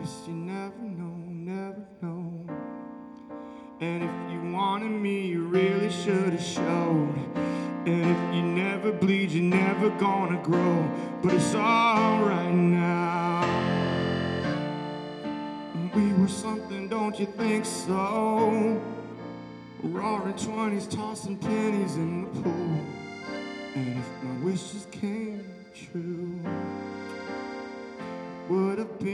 Guess you never know, never know. And if you wanted me, you really should have showed. And if you never bleed, you're never gonna grow. But it's alright now. We were something, don't you think so? Roaring 20s, tossing pennies in the pool. And if my wishes came true, would have been